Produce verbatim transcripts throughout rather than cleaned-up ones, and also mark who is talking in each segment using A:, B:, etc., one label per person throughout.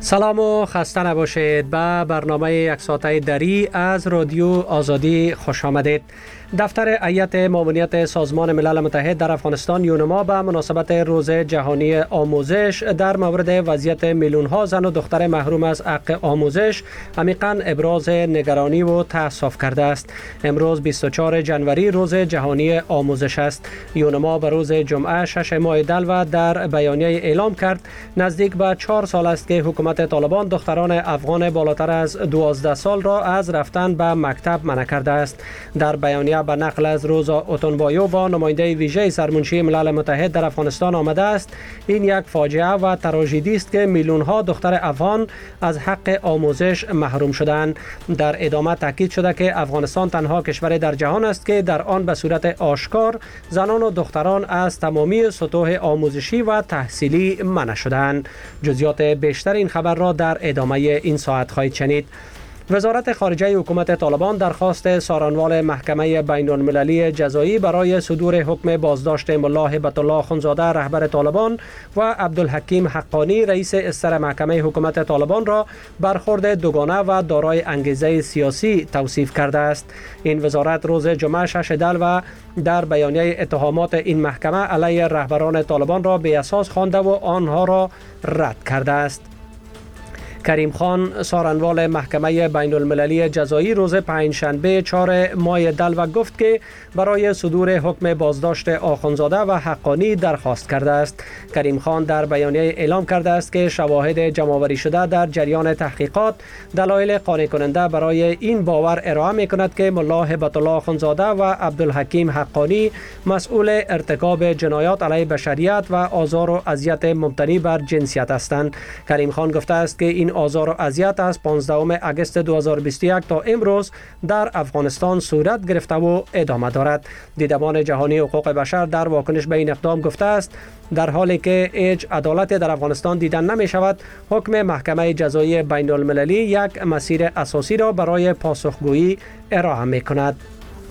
A: سلام و خسته نباشید. به برنامه یک ساعته دری از رادیو آزادی خوش آمدید. دفتر هیئت ماموریت سازمان ملل متحد در افغانستان یونما به مناسبت روز جهانی آموزش در مورد وضعیت میلیون ها زن و دختر محروم از حق آموزش عمیقاً ابراز نگرانی و تأسف کرده است. امروز بیست و چهارم ژانویه روز جهانی آموزش است. یونما به روز جمعه شش ماه دلو در بیانیه اعلام کرد نزدیک به چهار سال است که حکومت طالبان دختران افغان بالاتر از دوازده سال را از رفتن به مکتب منع کرده است. در بیانیه به نقل از روزا اوتونبایو با نماینده ویژه سرمنشی ملل متحد در افغانستان آمده است این یک فاجعه و تراژدی است که میلیون ها دختر افغان از حق آموزش محروم شدند. در ادامه تاکید شده که افغانستان تنها کشور در جهان است که در آن به صورت آشکار زنان و دختران از تمامی سطوح آموزشی و تحصیلی منع شدند. جزئیات بیشتر این خبر را در ادامه این ساعت خواهید شنید. وزارت خارجه حکومت طالبان درخواست سارنوال محکمه بین المللی جزایی برای صدور حکم بازداشت ملا هبت الله اخوندزاده رهبر طالبان و عبدالحکیم حقانی رئیس استر محکمه حکومت طالبان را برخورد دوگانه و دارای انگیزه سیاسی توصیف کرده است. این وزارت روز جمعه شش دلو در بیانیه اتهامات این محکمه علیه رهبران طالبان را بی اساس خوانده و آنها را رد کرده است. کریم خان سارنوال محکمه بین المللی جزایی روز پنجشنبه چهارم ماه دلو گفت که برای صدور حکم بازداشت آخوندزاده و حقانی درخواست کرده است. کریم خان در بیانیه اعلام کرده است که شواهد جمع‌آوری شده در جریان تحقیقات دلایل قانع کننده برای این باور ارائه می‌کند که ملا هبت الله اخوندزاده و عبدالحکیم حقانی مسئول ارتکاب جنایات علیه بشریت و آزار و اذیت مبتنی بر جنسیت هستند. کریم خان گفته است که این آزار و اذیت از پانزدهم اگست دو هزار و بیست و یک تا امروز در افغانستان صورت گرفته و ادامه دارد. دیدبان جهانی حقوق بشر در واکنش به این اقدام گفته است در حالی که هیچ عدالت در افغانستان دیدن نمی شود، حکم محکمه جزایی بین المللی یک مسیر اساسی را برای پاسخگویی ارائه می کند.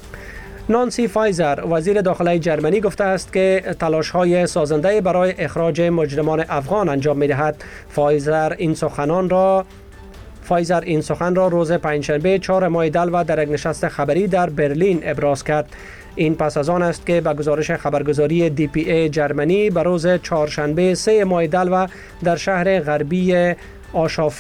A: نانسی فایزر وزیر داخلی جرمنی گفته است که تلاش‌های سازنده برای اخراج مجرمان افغان انجام می‌دهد. فایزر این سخنان را فایزر این سخن را روز پنجشنبه چهارم ماه دلو در یک نشست خبری در برلین ابراز کرد. این پس از آن است که به گزارش خبرگزاری دی پی ای جرمنی به روز چهارشنبه سه ماه دلو در شهر غربی آشاف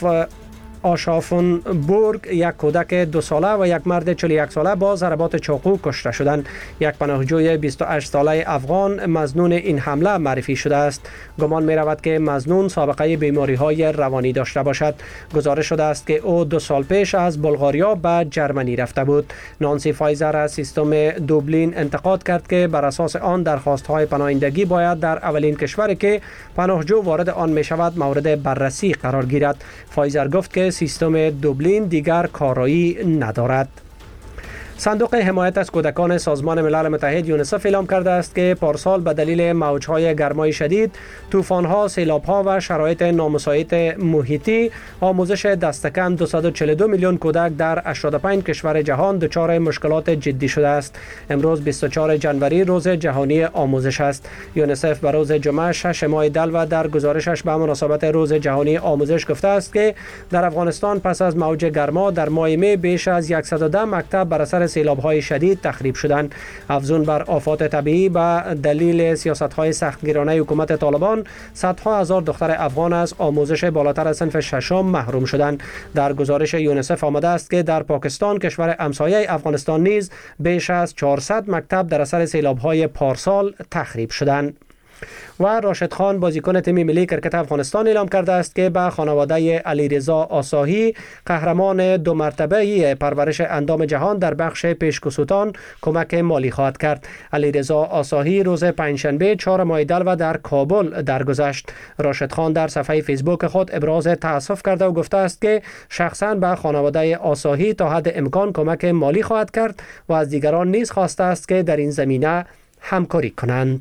A: آشافنبورگ یک کودک دو ساله و یک مرد چهل و یک ساله با ضربات چاقو کشته شدند. یک پناهجوی بیست و هشت ساله افغان مظنون این حمله معرفی شده است. گمان می رود که مظنون سابقه بیماری های روانی داشته باشد. گزارش شده است که او دو سال پیش از بلغاریا به جرمنی رفته بود. نانسی فایزر از سیستم دوبلین انتقاد کرد که بر اساس آن درخواست های پناهندگی باید در اولین کشوری که پناهجو وارد آن می شود مورد بررسی قرار گیرد. فایزر گفت که سیستم دوبلین دیگر کارایی ندارد. صندوق حمایت از کودکان سازمان ملل متحد یونیسف اعلام کرده است که پارسال به دلیل موج‌های گرمای شدید، طوفان‌ها، سیلاب‌ها و شرایط نامساعد محیطی آموزش دست کم دویست و چهل و دو میلیون کودک در هشتاد و پنج کشور جهان دچار مشکلات جدی شده است. امروز بیست و چهارم ژانویه روز جهانی آموزش است. یونیسف به روز جمعه شش ماه دلو در گزارشش به مناسبت روز جهانی آموزش گفته است که در افغانستان پس از موج گرما در ماه می بیش از صد و ده مکتب بر اثر سیلاب‌های شدید تخریب شدند. افزون بر آفات طبیعی به دلیل سیاست‌های سختگیرانه حکومت طالبان، صدها هزار دختر افغان از آموزش بالاتر از صنف ششم محروم شدند. در گزارش یونیسف آمده است که در پاکستان کشور همسایه افغانستان نیز بیش از چهارصد مکتب در اثر سیلاب‌های پارسال تخریب شدند. و راشد خان بازیکن تیم ملی کرکت افغانستان اعلام کرده است که به خانواده علیرضا آساهی قهرمان دو مرتبه پرورش اندام جهان در بخش پیشکسوتان کمک مالی خواهد کرد. علیرضا آساهی روز پنجشنبه چهارم ماه دلو در کابل درگذشت. راشد خان در صفحه فیسبوک خود ابراز تأسف کرده و گفته است که شخصا به خانواده آساهی تا حد امکان کمک مالی خواهد کرد و از دیگران نیز خواسته است که در این زمینه همکاری کنند.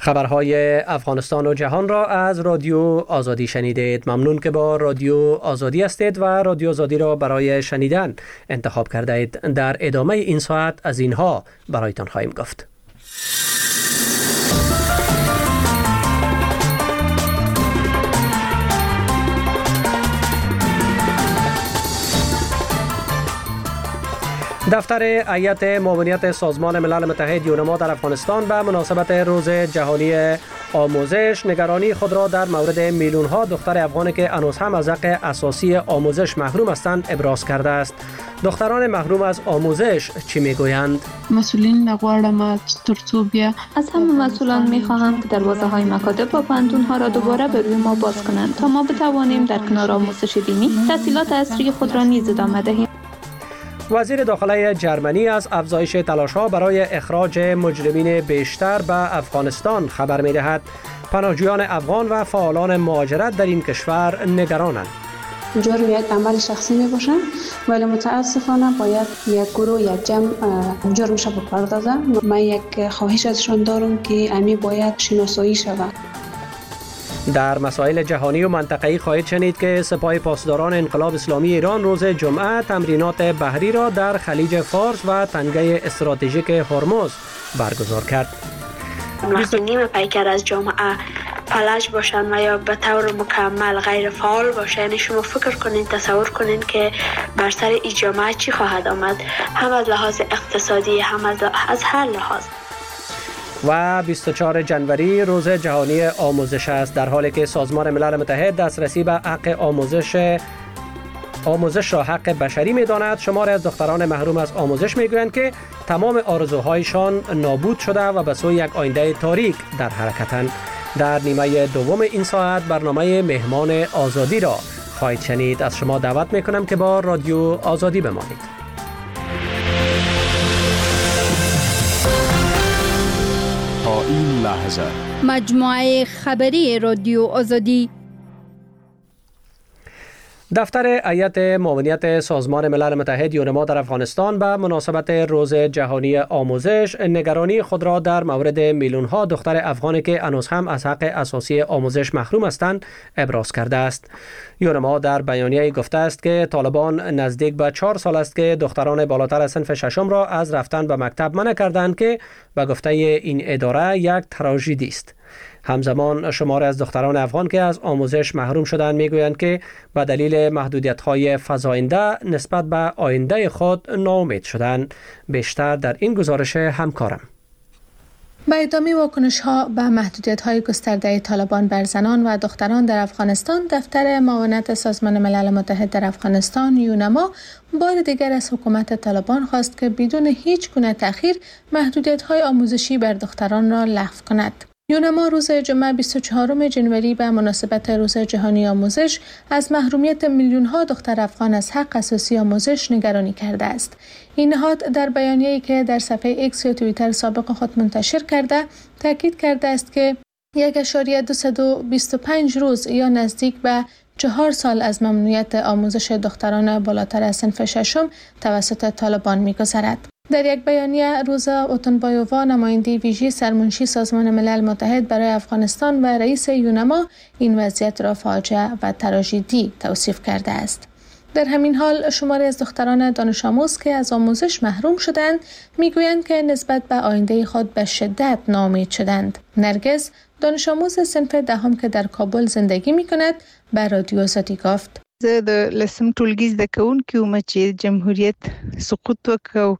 A: خبرهای افغانستان و جهان را از رادیو آزادی شنیدید. ممنون که با رادیو آزادی هستید و رادیو آزادی را برای شنیدن انتخاب کرده اید. در ادامه این ساعت از اینها برایتان خواهیم گفت. دفتر هیئت معاونیت سازمان ملل متحد یونما در افغانستان به مناسبت روز جهانی آموزش نگرانی خود را در مورد میلیون ها دختر افغانی که هنوز هم از حق اساسی آموزش محروم هستند ابراز کرده است. دختران محروم از آموزش چی میگویند؟
B: مسئولین نغواړم ترڅو بیا
C: از همه مسئولان میخواهم که دروازه های مکاتب و پانتون ها را دوباره به روی ما باز کنند تا ما بتوانیم در کنار آموزش دینی تحصیلات عصری خود را نیز ادامه دهیم.
A: وزیر داخله جرمنی از افزایش تلاش‌ها برای اخراج مجرمین بیشتر به افغانستان خبر می‌دهد. پناهجویان افغان و فعالان مهاجرت در این کشور نگرانند.
D: جرم یک عمل شخصی می باشد ولی متاسفانه باید یک گروه یک جمع جرمش بپردازه. من یک خواهش ازشان دارم که امی باید شناسایی شود.
A: در مسائل جهانی و منطقه‌ای خواهید شنید که سپاه پاسداران انقلاب اسلامی ایران روز جمعه تمرینات بحری را در خلیج فارس و تنگه استراتژیک هرمز برگزار کرد.
E: وقتی نیم پیکر از جامعه فلج باشن و یا به طور مکمل غیر فعال باشن، یعنی شما فکر کنین، تصور کنین که بر سر این جامعه چی خواهد آمد، هم از لحاظ اقتصادی هم از, از هر لحاظ.
A: و بیست و چهارم جنوری روز جهانی آموزش است، در حالی که سازمان ملل متحد دسترسی به حق آموزش آموزش را حق بشری می‌داند. شماری از دختران محروم از آموزش می‌گویند که تمام آرزوهایشان نابود شده و به سوی یک آینده تاریک در حرکتند. در نیمه دوم این ساعت برنامه مهمان آزادی را خواهید شنید. از شما دعوت می‌کنم که با رادیو آزادی بمانید.
F: تا این لحظه
G: مجموعه خبری رادیو آزادی.
A: دفتر هیئت معاونیت سازمان ملل متحد یونما در افغانستان به مناسبت روز جهانی آموزش نگرانی خود را در مورد میلیون ها دختر افغانی که هنوز هم از حق اساسی آموزش محروم هستند ابراز کرده است. یونما در بیانیه گفته است که طالبان نزدیک به چهار سال است که دختران بالاتر از صنف ششم را از رفتن به مکتب منع کردند که به گفته این اداره یک تراژدی است. همزمان شماری از دختران افغان که از آموزش محروم شدند میگویند که به دلیل محدودیت‌های فزاینده نسبت به آینده خود ناامید شدند. بیشتر در این گزارش همکارم.
H: با ادامه واکنش‌ها به محدودیت‌های گسترده طالبان بر زنان و دختران در افغانستان، دفتر معاونت سازمان ملل متحد در افغانستان یونما بار دیگر از حکومت طالبان خواست که بدون هیچ گونه تأخیر محدودیت‌های آموزشی بر دختران را لغو کند. یونما روز جمعه بیست و چهارم جنوری به مناسبت روز جهانی آموزش از محرومیت میلیون‌ها دختر افغان از حق اساسی آموزش نگرانی کرده است. این نهاد در بیانیه‌ای که در صفحه ایکس یا توییتر سابق خود منتشر کرده، تاکید کرده است که یک ممیز دویست و بیست و پنج روز یا نزدیک به چهار سال از ممنوعیت آموزش دختران بالاتر از صنف ششم توسط طالبان می‌گذرد. در یک بیانیه، روزا اوتونبایووا، نماینده ویژه سرمنشی سازمان ملل متحد برای افغانستان و رئیس یونما، این وضعیت را فاجعه و تراژدی توصیف کرده است. در همین حال شماری از دختران دانش آموز که از آموزش محروم شدند میگویند که نسبت به آینده خود به شدت ناامید شدند. نرگس، دانش آموز صنف دهم که در کابل زندگی میکند، به رادیو آزادی گفت:
I: زه د لسم ټولګي زده کوونکی وم چې جمهوریت سقوط وکړ.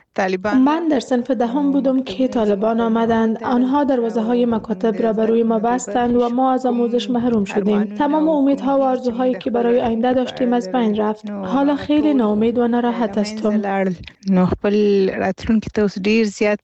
J: من در صنف دهم بودم که طالبان آمدند. آنها دروازه های مکاتب را بر روی ما بستند و ما از آموزش محروم شدیم. تمام امیدها و آرزوهایی که برای آینده داشتیم از بین رفت. حالا خیلی ناامید و ناراحت هستم.
I: نو خپل راتلونکي ته اوس ډیر زیات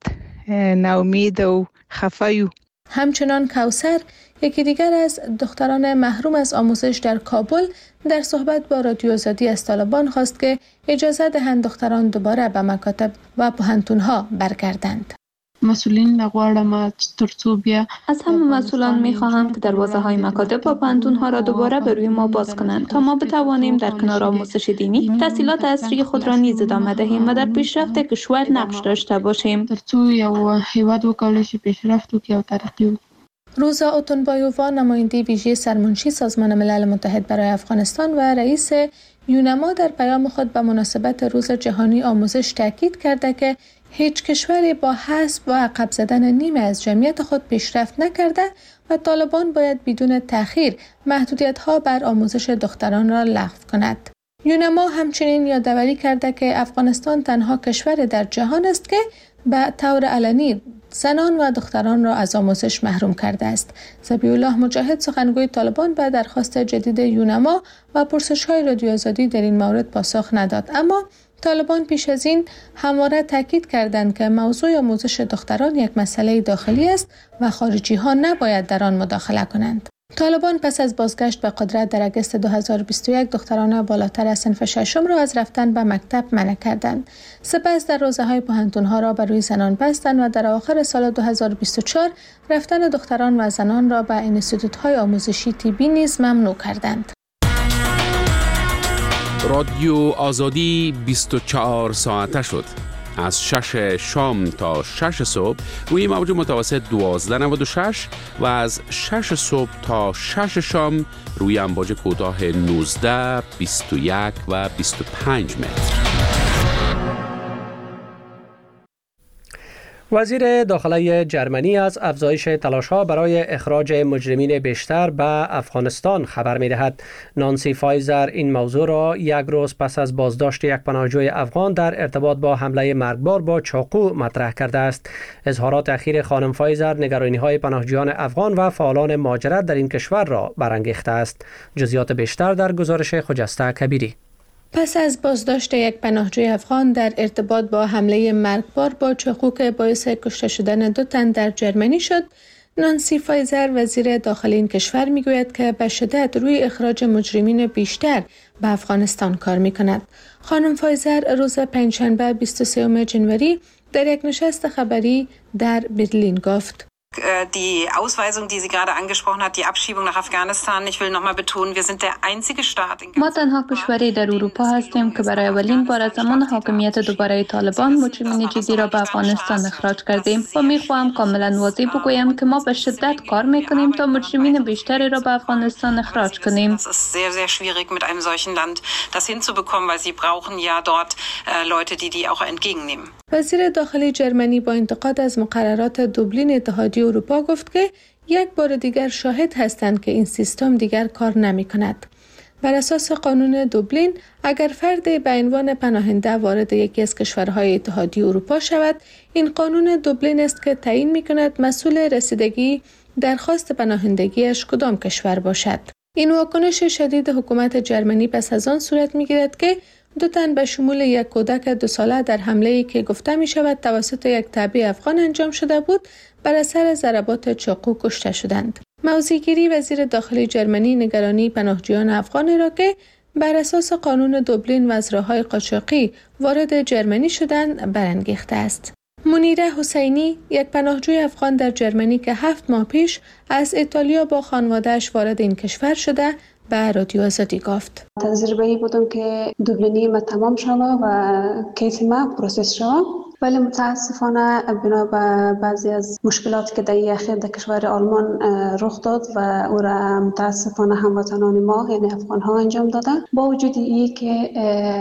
I: ناامید او خفه یو.
H: همچنان کوثر، یکی دیگر از دختران محروم از آموزش در کابل، در صحبت با رادیو آزادی از طالبان خواست که اجازه دهند دختران دوباره به مکاتب و پوهنتون‌ها برگردند.
B: مسئولین نغواړم ترڅو بیا
C: از همه مسئولان میخواهم که دروازه های مکاتب و پوهنتون‌ها را دوباره به روی ما باز کنند تا ما بتوانیم در کنار آموزش دینی تحصیلات عصری خود را نیز ادامه دهیم و در پیشرفت کشور نقش داشته باشیم.
B: ترڅو یو هیواد وکولای شي پیشرفت وکړي او ترقی وکړي.
H: روزا اوتونبایووا نماینده ویژه سرمنشی سازمان ملل متحد برای افغانستان و رئیس یونما در پیام خود به مناسبت روز جهانی آموزش تاکید کرده که هیچ کشوری با حذف و عقب زدن نیمه از جمعیت خود پیشرفت نکرده و طالبان باید بدون تأخیر محدودیت‌ها بر آموزش دختران را لغو کند. یونما همچنین یادآوری کرده که افغانستان تنها کشور در جهان است که به طور علنی زنان و دختران را از آموزش محروم کرده است. ذبیح الله مجاهد سخنگوی طالبان به درخواست جدید یونما و پرسش‌های رادیو آزادی در این مورد پاسخ نداد، اما طالبان پیش از این همواره تاکید کردند که موضوع آموزش دختران یک مسئله داخلی است و خارجی ها نباید در آن مداخله کنند. طالبان پس از بازگشت به قدرت در اگست دو هزار و بیست و یک دختران بالاتر از صنف ششم را از رفتن به مکتب منع کردند. سپس در روزهای پوهنتون‌ها را بر روی زنان بستند و در آخر سال دو هزار و بیست و چهار رفتن دختران و زنان را به انستیتوت‌های آموزشی طبی نیز ممنوع کردند.
K: رادیو آزادی بیست و چهار ساعته شد. از شش شام تا شش صبح روی موج متوسط دوازده نود و شش و از شش صبح تا شش شام روی امواج کوتاه نوزده، بیست و یک و بیست و پنج متر.
A: وزیر داخله جرمنی از افزایش تلاش‌ها برای اخراج مجرمین بیشتر به افغانستان خبر می‌دهد. نانسی فایزر این موضوع را یک روز پس از بازداشت یک پناهجوی افغان در ارتباط با حمله مرگبار با چاقو مطرح کرده است. اظهارات اخیر خانم فایزر نگرانی‌های پناهجویان افغان و فعالان مهاجرت در این کشور را برانگیخته است. جزئیات بیشتر در گزارش خجسته کبیری.
H: پس از بازداشت یک پناهجوی افغان در ارتباط با حمله مرگبار با چاقو که باعث کشته شدن دو تن در جرمنی شد، نانسی فایزر وزیر داخلی این کشور میگوید که به شدت روی اخراج مجرمین بیشتر به افغانستان کار میکند. خانم فایزر روز پنجشنبه بیست و سوم جنوری در یک نشست خبری در برلین گفت:
L: Die Ausweisung, die sie gerade angesprochen hat, die Abschiebung nach Afghanistan, ich will nochmal betonen, wir sind der einzige Staat in
C: ما تنها کشوری در اروپا هستیم که برای اولین بار از زمان حاکمیت دوباره طالبان مجرمین جدی را به افغانستان اخراج کردیم و میخواهم کاملا واضح بگویم که ما به شدت کار میکنیم تا مجرمین بیشتری را به افغانستان اخراج کنیم.
L: Es ist sehr sehr schwierig mit einem solchen Land das hinzubekommen, weil sie brauchen ja dort Leute, die die auch entgegennehmen.
H: وزیر داخلی جرمنی با انتقاد از مقررات دوبلین اتحادیه اروپا گفت که یک بار دیگر شاهد هستند که این سیستم دیگر کار نمی کند. بر اساس قانون دوبلین اگر فردی به عنوان پناهنده وارد یکی از کشورهای اتحادیه اروپا شود، این قانون دوبلین است که تعیین می کند مسئول رسیدگی درخواست پناهندگیش کدام کشور باشد. این واکنش شدید حکومت جرمنی پس از آن صورت می گیرد که دو تن به شمول یک کودک دو ساله در حمله‌ای که گفته می شود توسط یک تابع افغان انجام شده بود بر اثر ضربات چاقو کشته شدند. موضع‌گیری وزیر داخلی جرمنی نگرانی پناهجویان افغانی را که بر اساس قانون دوبلین وزراهای قاچاقی وارد جرمنی شدند برانگیخته است. منیره حسینی یک پناهجوی افغان در جرمنی که هفت ماه پیش از ایتالیا با خانواده‌اش وارد این کشور شده به رادیو آزادی گفت:
D: تجربه‌ای بودم که دوبلینی ما تمام شود و کیس ما پروسس شود، ولی متاسفانه بنا به بعضی از مشکلاتی که در اخیر در کشور آلمان رخ داد و او را متاسفانه هموطنان ما یعنی افغان ها انجام دادن، با وجود این که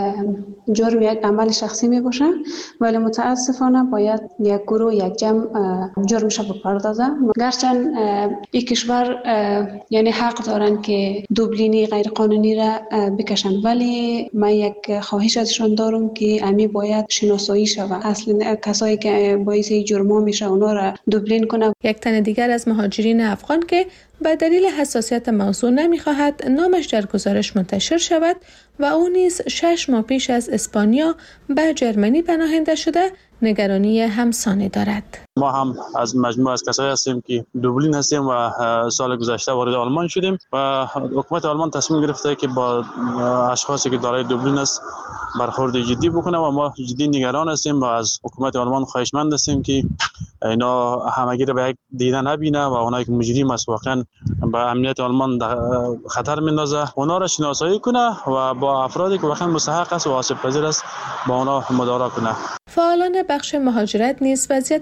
D: جرم یک عمل شخصی می باشه، ولی متاسفانه باید یک گروه یک جمع جرمش بپردازه. گرچند این کشور یعنی حق دارن که دوبلینی غیر قانونی را بکشن، ولی من یک خواهش ازشان دارم که امی باید شناسایی شود. اصلا کسایی که باعث جرم میشه اونا را دوبلین کنه.
H: یک تن دیگر از مهاجرین افغان که به دلیل حساسیت موضوع نمیخواهد نامش در گزارش منتشر شود و او نیز شش ماه پیش از اسپانیا به جرمنی پناهنده شده، نگرانی همسانی دارد.
M: ما هم از مجموعه از کسایی هستیم که دوبلین هستیم و سال گذشته وارد آلمان شدیم و حکومت آلمان تصمیم گرفته که با اشخاصی که دارای دوبلین است برخورد جدی بکنه و ما جدی نگران هستیم و از حکومت آلمان خواهشمند هستیم که اینا همگی را به یک دیده نبینه و اونایی که مجرم است واقعا به امنیت آلمان خطر میندازه، اونا را شناسایی کنه و با افرادی که واقعا مستحق است و آسیب پذیر است با اونا مدارا کنه.
H: فعالان بخش مهاجرت نیز وضعیت پناهجویان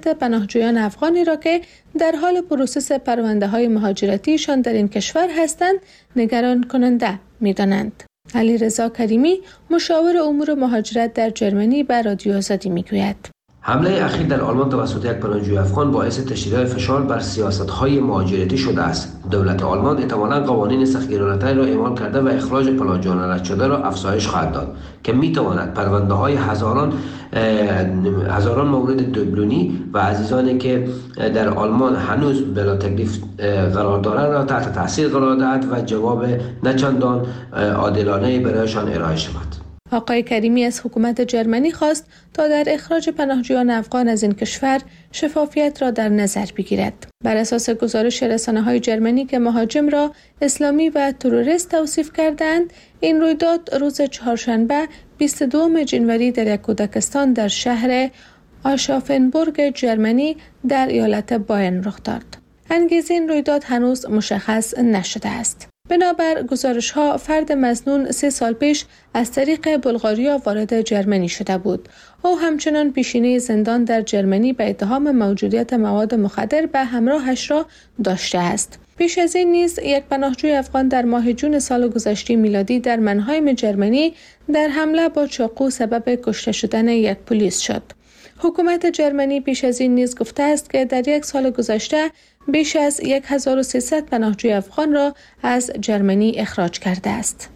H: پناهجویان افغانی را که در حال پروسس پرونده های مهاجرتیشان در این کشور هستند نگران کننده می‌دانند. علیرضا کریمی مشاور امور مهاجرت در جرمنی به رادیو آزادی میگوید:
N: حمله اخیر در آلمان توسط یک پناهجوی افغان باعث تشدید فشار بر سیاست‌های مهاجرتی شده است. دولت آلمان احتمالاً قوانین سختگیرانه‌تری را اعمال کرده و اخراج پناهجویان رد شده را افزایش خواهد داد که می‌تواند پرونده‌های هزاران هزاران مورد دوبلونی و عزیزانی که در آلمان هنوز بلا تکلیف قرار دارند را تحت تاثیر قرار دهد و جواب نچندان عادلانه برایشان ارائه شود.
H: آقای کریمی از حکومت جرمنی خواست تا در اخراج پناهجویان افغان از این کشور شفافیت را در نظر بگیرد. بر اساس گزارش رسانه‌های جرمنی که مهاجم را اسلامی و تروریست توصیف کردند، این رویداد روز چهارشنبه بیست و دوم ژانویه در یک کودکستان در شهر آشافنبورگ جرمنی در ایالت باین رخ داد. انگیزه این رویداد هنوز مشخص نشده است. بنابر گزارش‌ها فرد مظنون سه سال پیش از طریق بلغاریا وارد جرمنی شده بود. او همچنان پیشینه زندان در جرمنی به اتهام موجودیت مواد مخدر به همراهش را داشته است. پیش از این نیز یک پناهجوی افغان در ماه جون سال گذشته میلادی در منهایم جرمنی در حمله با چاقو سبب کشته شدن یک پلیس شد. حکومت جرمنی پیش از این نیز گفته است که در یک سال گذشته بیش از هزار و سیصد پناهجوی افغان را از جرمنی اخراج کرده است.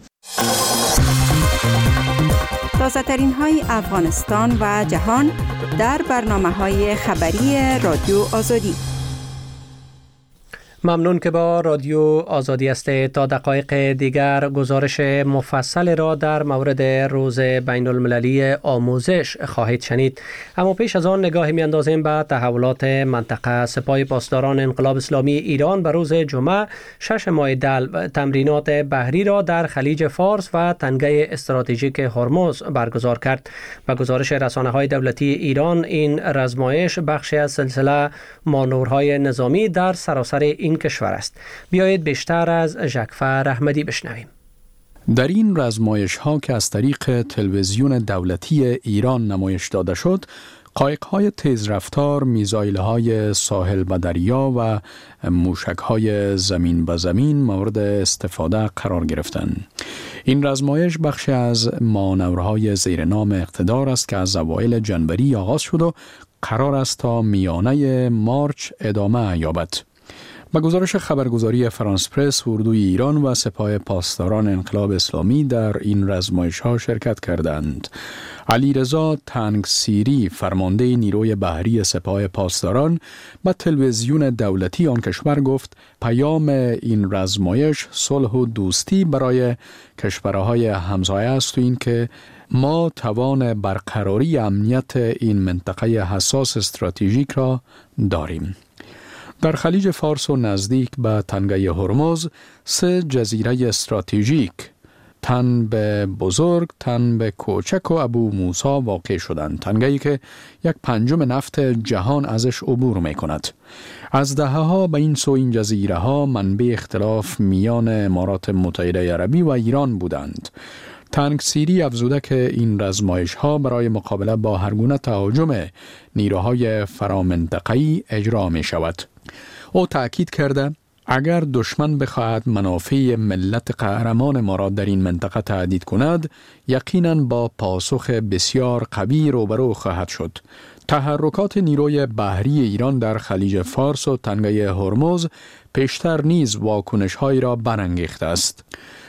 O: تازه ترین های افغانستان و جهان در برنامه های خبری رادیو آزادی.
A: ممنون که با رادیو آزادی است. تا دقایق دیگر گزارش مفصل را در مورد روز بین المللی آموزش خواهید شنید. اما پیش از آن نگاهی می‌اندازیم به تحولات منطقه. سپاه پاسداران انقلاب اسلامی ایران به روز جمعه شش ماه دلو تمرینات بحری را در خلیج فارس و تنگه استراتژیک هرمز برگزار کرد. به گزارش رسانه‌های دولتی ایران، این رزمایش بخشی از سلسله مانورهای نظامی در سراسر این کشور است. بیایید بیشتر از ژکفر احمدی بشنویم.
F: در این رزمایش ها که از طریق تلویزیون دولتی ایران نمایش داده شد، قایق های تیز رفتار، میزایل های ساحل به دریا و موشک های زمین به زمین مورد استفاده قرار گرفتند. این رزمایش بخشی از مانورهای زیر نام اقتدار است که از اوایل جنوری آغاز شد و قرار است تا میانه مارچ ادامه یابد. با گزارش خبرگزاری فرانس پرس، اردوی ایران و سپاه پاسداران انقلاب اسلامی در این رزمایش‌ها شرکت کردند. علیرضا تنگسیری، فرمانده نیروی بحری سپاه پاسداران، با تلویزیون دولتی آن کشور گفت پیام این رزمایش صلح و دوستی برای کشورهای همسایه است و این که ما توان برقراری امنیت این منطقه حساس استراتژیک را داریم. در خلیج فارس و نزدیک به تنگه هرمز سه جزیره استراتژیک، تن به بزرگ، تن به کوچک و ابو موسی واقع شدند. تنگه‌ای که یک پنجم نفت جهان ازش عبور می کند. از دهه‌ها به این سو این جزیره ها منبع اختلاف میان امارات متحده عربی و ایران بودند. تنگسیری افزوده که این رزمایش ها برای مقابله با هر گونه تهاجم نیروهای فرامنطقه‌ای اجرا می شود. او تأکید کرده اگر دشمن بخواهد منافع ملت قهرمان ما را در این منطقه تهدید کند، یقیناً با پاسخ بسیار قوی روبرو خواهد شد. تحرکات نیروی بحری ایران در خلیج فارس و تنگه هرمز پیشتر نیز واکنش‌هایی را برانگیخته است.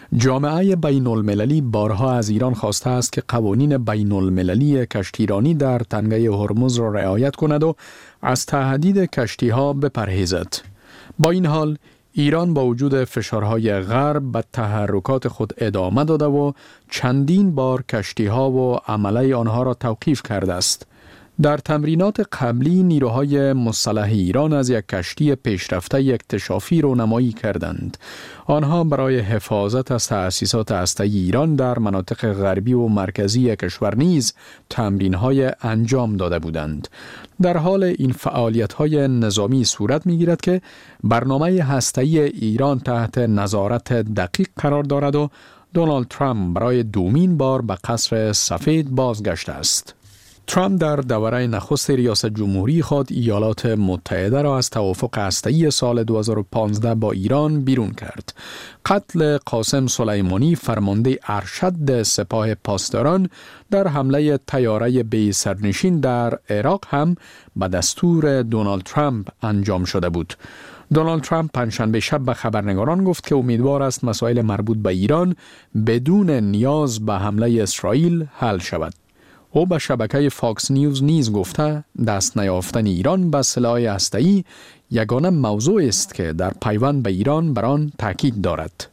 F: جامعه بین المللی بارها از ایران خواسته است که قوانین بین المللی کشتیرانی در تنگه هرمز را رعایت کند و از تهدید کشتی‌ها بپرهیزد. با این حال ایران با وجود فشارهای غرب به تحرکات خود ادامه داده و چندین بار کشتی‌ها و عمله آنها را توقیف کرده است. در تمرینات قبلی نیروهای مسلح ایران از یک کشتی پیشرفته اکتشافی رونمایی کردند. آنها برای حفاظت از تأسیسات هسته‌ای ایران در مناطق غربی و مرکزی کشور نیز تمرین‌های انجام داده بودند. در حال این فعالیت‌های نظامی صورت می‌گیرد که برنامه هسته‌ای ایران تحت نظارت دقیق قرار دارد و دونالد ترامپ برای دومین بار به قصر سفید بازگشته است. ترامپ در دوره نخست ریاست جمهوری خود ایالات متحده را از توافق هسته‌ای سال دو هزار و پانزده با ایران بیرون کرد. قتل قاسم سلیمانی فرمانده ارشد سپاه پاسداران در حمله طیاره بی سرنشین در عراق هم به دستور دونالد ترامپ انجام شده بود. دونالد ترامپ پنجشنبه شب به خبرنگاران گفت که امیدوار است مسائل مربوط به ایران بدون نیاز به حمله اسرائیل حل شود. او به شبکه فاکس نیوز نیز گفته دست نیافتن ایران به سلاح هسته‌ای یگانه موضوع است که در پیوند به ایران بر آن تاکید دارد.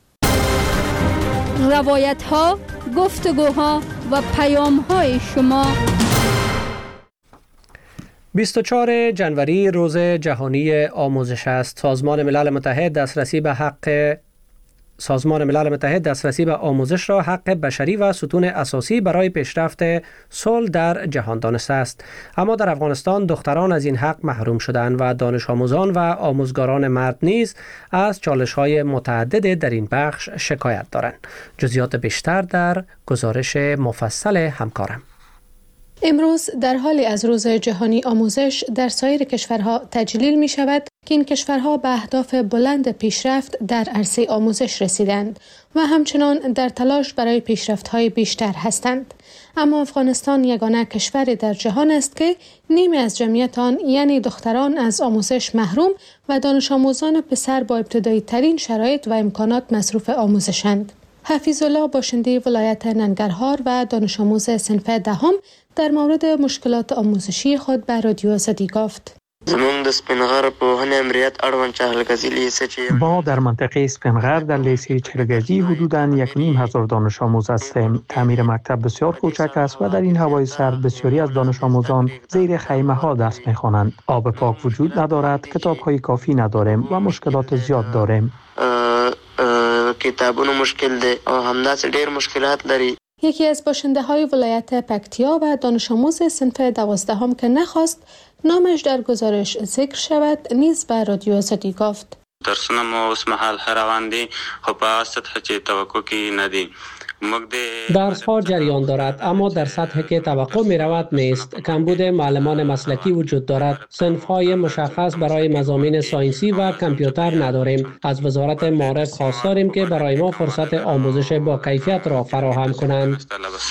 G: روایت ها، گفتگوها و پیام های شما.
A: بیست و چهارم جنوری روز جهانی آموزش است. سازمان ملل متحد دسترسی به حق سازمان ملل متحد دسترسی به آموزش را حق بشری و ستون اساسی برای پیشرفت صلح در جهان دانسته است. اما در افغانستان دختران از این حق محروم شدند و دانش آموزان و آموزگاران مرد نیز از چالش‌های متعدد در این بخش شکایت دارند. جزئیات بیشتر در گزارش مفصل همکارم.
H: امروز در حالی از روز جهانی آموزش در سایر کشورها تجلیل می شود که این کشورها به اهداف بلند پیشرفت در عرصه آموزش رسیدند و همچنان در تلاش برای پیشرفت‌های بیشتر هستند. اما افغانستان یگانه کشور در جهان است که نیمی از جمعیت آن یعنی دختران از آموزش محروم و دانش آموزان پسر با ابتدایی ترین شرایط و امکانات مصروف آموزشند. حفیظ الله باشنده ولایت ننگرهار و دانش آموز صنف دهم در مورد مشکلات آموزشی خود به رادیو آزادی گفت.
P: ما در منطقه سپنغر در لیسه چهلگزی حدوداً یک نیم هزار دانش آموز هستیم. تعمیر مکتب بسیار کوچک است و در این هوای سرد بسیاری از دانش آموزان زیر خیمه ها درس می‌خوانند. آب پاک وجود ندارد، کتاب های کافی نداریم و مشکلات زیاد داریم.
Q: کتابونو مشکل ده او همداسې ډېر مشکلات لري.
H: یکی از باشنده های ولایت پکتیا و دانش آموز صنف دوازدهم که نخواست نامش در گزارش ذکر شود نیز به رادیو آزادی گفت.
Q: درسونه مو اوس مهال روان دي خو په سطح چې توقع کې نه دي.
A: درس ها جریان دارد اما در سطح که توقع می رود نیست. کمبود معلمان مسلکی وجود دارد. صنف های مشخص برای مضامین ساینسی و کامپیوتر نداریم. از وزارت معارف خواست داریم که برای ما فرصت آموزش با کیفیت را فراهم کنند.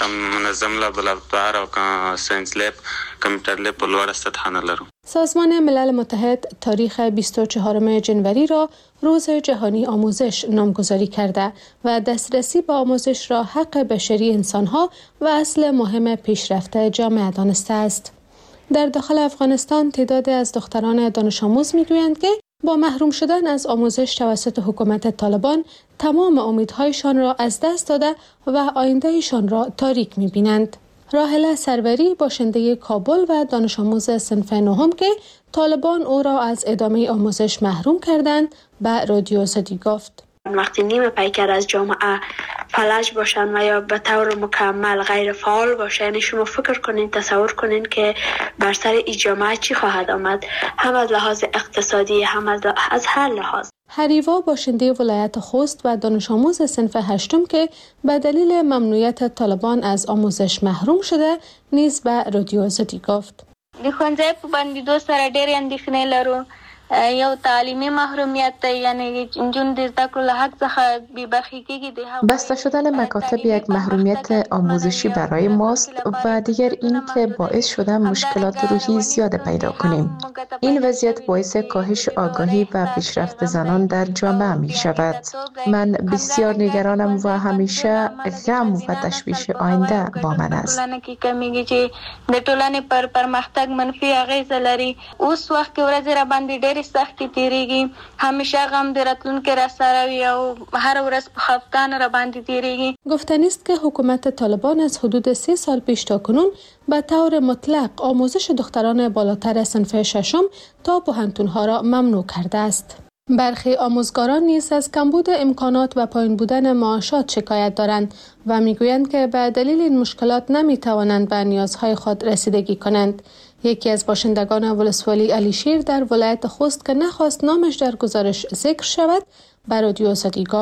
A: سازمان ملل متحد تاریخ بیست و چهارم جنوری را روز جهانی آموزش نامگذاری کرده و دسترسی به آموزش را حق بشری انسانها و اصل مهم پیشرفت جامعه دانسته است. در داخل افغانستان تعداد از دختران دانش آموز میگویند که با محروم شدن از آموزش توسط حکومت طالبان تمام امیدهایشان را از دست داده و آیندهشان را تاریک می‌بینند. راحله سروری باشنده کابل و دانش آموز صنف نهم که طالبان او را از ادامه آموزش محروم کردند به رادیو آزادی گفت.
E: وقتی نیمه پیکر از جامعه فلج باشن و یا به طور مکمل غیر فعال باشن، یعنی شما فکر کنین، تصور کنین که بر سر این جامعه چی خواهد آمد، هم از لحاظ اقتصادی هم از, از هر لحاظ.
H: حریوا باشنده ولایت خوست و دانش آموز صنف هشتم که به دلیل ممنوعیت طالبان از آموزش محروم شده نیز به رادیو آزادی گفت.
R: د ښوونځي په بندېدو سره ډېرې اندېښنې لرو. یو تعلیمي محرومیت دی، یعنی نجونې د زده کړو له حق څخه بېبرخې کېږي.
S: بسته شدن مکاتب یک محرومیت آموزشی برای ماست و دیگر این که باعث شده مشکلات روحی زیاد پیدا کنیم. این وضعیت باعث کاهش آگاهی و پیشرفت زنان در جامعه می شود. من بسیار نگرانم و همیشه غم و تشویش آینده با من است.
R: کمیږي چې د ټولنې پر پرمختګ منفي اغیزه لري. اوس وخت کې ورځې را باندې ډېرې سختي تیریږي. همیشه غم د راتلونکي را سره وي او هر ورځ په خفګان را باندې تیریږي.
H: گفتنی است که حکومت طالبان از حدود سه سال پیش تا کنون به طور مطلق آموزش دختران بالاتر صنف ششم تا پوهنتون‌ها را ممنوع کرده است. برخی آموزگاران نیز از کمبود امکانات و پایین بودن معاشات شکایت دارند و میگویند که به دلیل این مشکلات نمیتوانند به نیازهای خود رسیدگی کنند. یکی از باشندگان ولسوالی علیشیر در ولایت خوست که نخواست نامش در گزارش ذکر شود، به رادیو آزادی گفت.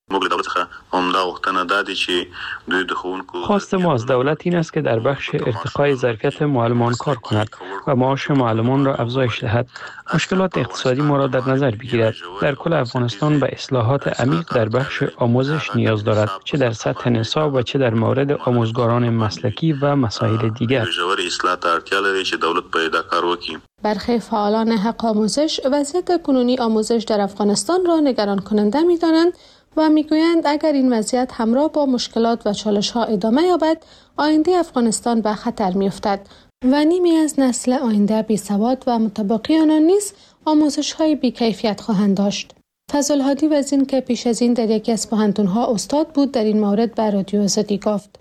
Q: موږ له دولت څخه همدا غوښتنه ده چې دوی د ښوونکو
P: خواست ما از دولت این است که در بخش ارتقای ظرفیت معلمان کار کند و معاش معلمان را افزایش دهد. مشکلات اقتصادی ما را در نظر بگیرد. در کل افغانستان به اصلاحات عمیق در بخش آموزش نیاز دارد، چه در سطح نصاب و چه در مورد آموزگاران مسلکی و مسائل دیگر.
Q: ژور اصلاحات اړتیا لري چې دولت پیدا کار وکړي.
H: برخی فعالان حق آموزش وضعیت کنونی آموزش در افغانستان را نگران کننده می‌دانند و میگویند اگر این وضعیت همراه با مشکلات و چالش‌ها ادامه یابد، آینده افغانستان به خطر می‌افتد و نیمی از نسل آینده بی‌سواد و متبقی آنان نیز آموزش‌های بی‌کیفیت خواهند داشت. فضل هادی وزین که پیش از این در یکی از پوهنتون‌ها استاد بود در این مورد به رادیو آزادی گفت: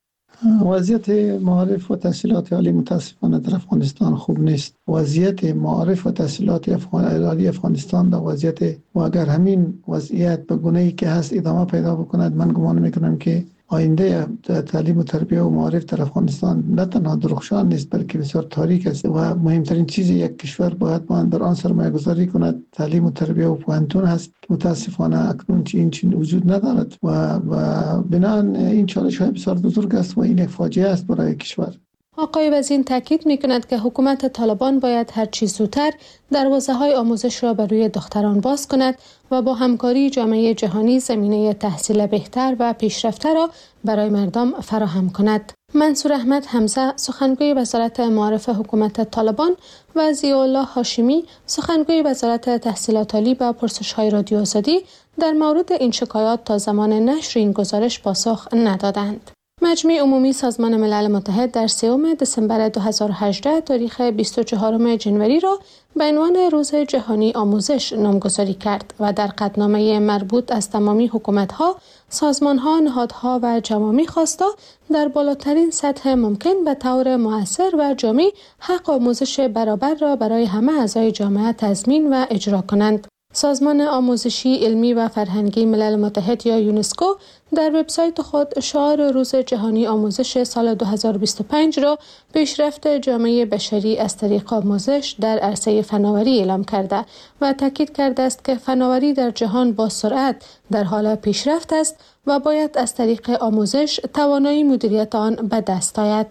T: وضعیت معارف و تحصیلات عالی متاسفانه در افغانستان خوب نیست. وضعیت معارف و تحصیلات عالی افغانستان در وضعیت و اگر همین وضعیت به گونه‌ای که هست ادامه پیدا بکند، من گمان میکنم که آینده تعلیم و تربیت و معارف در افغانستان نه تنها درخشان نیست بلکه بسیار تاریک است و مهمترین چیز یک کشور باید در آن سرمایه گذاری کند تعلیم و تربیت و پوهنتون هست. متاسفانه اکنون این چیز وجود ندارد و و بنابراین این چالش های بسیار بزرگ است و این یک فاجعه است برای کشور.
H: آقای وزین تاکید می‌کند که حکومت طالبان باید هر چه زودتر دروازه‌های آموزش را بر روی دختران باز کند و با همکاری جامعه جهانی زمینه تحصیل بهتر و پیشرفته را برای مردم فراهم کند. منصور احمد حمزه سخنگوی وزارت معارف حکومت طالبان و ضیاءالله هاشمی سخنگوی وزارت تحصیلات عالی به پرسش‌های رادیو آزادی در مورد این شکایات تا زمان نشر این گزارش پاسخ ندادند. مجمع عمومی سازمان ملل متحد در سوم دسامبر دو هزار و هجده تاریخ بیست و چهارم جنوری را به عنوان روز جهانی آموزش نامگذاری کرد و در قطعنامه مربوط از تمامی حکومت‌ها، سازمان‌ها، نهادها و جوامع خواسته در بالاترین سطح ممکن به طور مؤثر و جامع حق آموزش برابر را برای همه اعضای جامعه تضمین و اجرا کنند. سازمان آموزشی، علمی و فرهنگی ملل متحد یا یونسکو در وبسایت خود شعار روز جهانی آموزش سال دو هزار و بیست و پنج را پیشرفت جامعه بشری از طریق آموزش در عرصه فناوری اعلام کرده و تاکید کرده است که فناوری در جهان با سرعت در حال پیشرفت است و باید از طریق آموزش توانایی مدیریت آن به دست آید.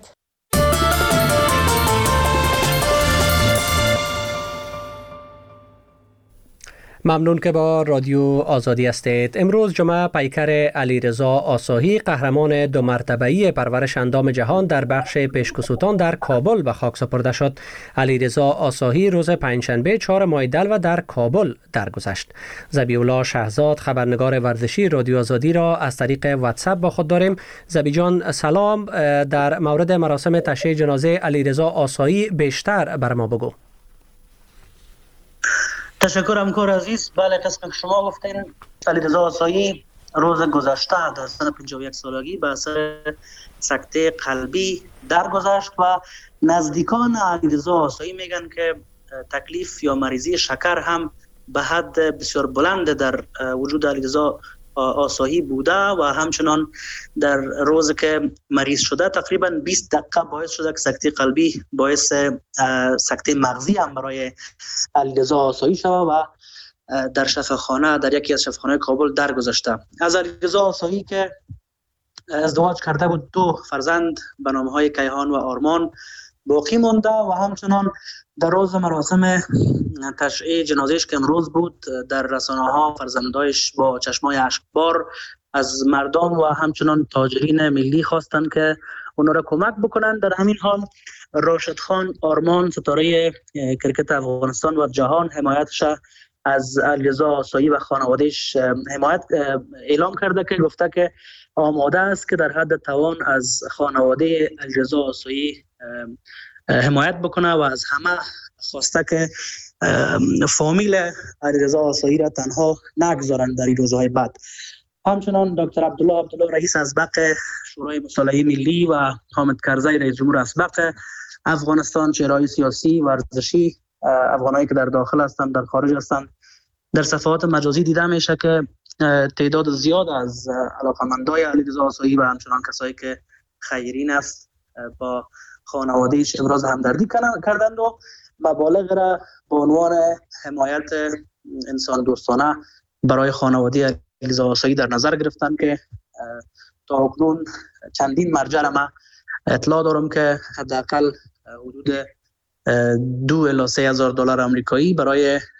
A: ممنون که با رادیو آزادی هستید. امروز جمعه پیکر علیرضا آساهی قهرمان دو مرتبه‌ای پرورش اندام جهان در بخش پیشکسوتان در کابل به خاک سپرده شد. علیرضا آساهی روز پنجشنبه چهار ماه دلو در کابل درگذشت. ذبیح‌الله شهزاد خبرنگار ورزشی رادیو آزادی را از طریق واتساپ با خود داریم. ذبی جان سلام، در مورد مراسم تشییع جنازه علیرضا آساهی بیشتر بر ما بگو.
U: تشکر همکار عزیز. بله، قسم که شما گفتین علیرضا آساهی روز گذشته در سن پنجاه و یک سالگی به اثر سکته قلبی درگذشت و نزدیکان علیرضا آساهی میگن که تکلیف یا مریضی شکر هم به حد بسیار بلند در وجود علیرضا آساهی بوده و همچنان در روز که مریض شده تقریبا بیست دقیقه باعث شده که سکته قلبی باعث سکته مغزی هم برای علیرضا آساهی شده و در شفاخانه در یکی از شفاخانه‌های کابل درگذشته. از علیرضا آساهی که ازدواج کرده بود، دو فرزند به نام‌های کیهان و آرمان باقی مونده و همچنان در روز مراسم تشییع جنازهش که امروز بود در رسانه‌ها فرزندایش با چشمای اشکبار از مردم و همچنان تاجرین ملی خواستند که اونا را کمک بکنند. در همین حال راشد خان آرمان ستاره کرکت افغانستان و جهان حمایتش از علیرضا آساهی و خانوادهش حمایت اعلام کرده که گفته که آماده است که در حد توان از خانواده علیرضا آساهی حمایت بکنه و از همه خواسته که فامیل علیرضا آساهی را تنها نگذارند در این روزهای بعد. همچنان دکتر عبدالله عبدالله رئیس اسبق شورای مصالحه ملی و حامد کرزی رئیس جمهور اسبق افغانستان، چهره‌های سیاسی ورزشی افغانایی که در داخل هستند در خارج هستند در صفحات مجازی دیده میشه که تعداد زیاد از علاقمندای علیرضا آساهی و همچنان کسایی که خیرین است با خانواده‌اش ابراز همدردی کردند و مبالغ را به عنوان حمایت انسان دوستانه برای خانواده رضا آسایی در نظر گرفتن که تا اکنون چندین مرجع را من اطلاع دارم که حداقل حدود دو الی سه هزار دلار آمریکایی برای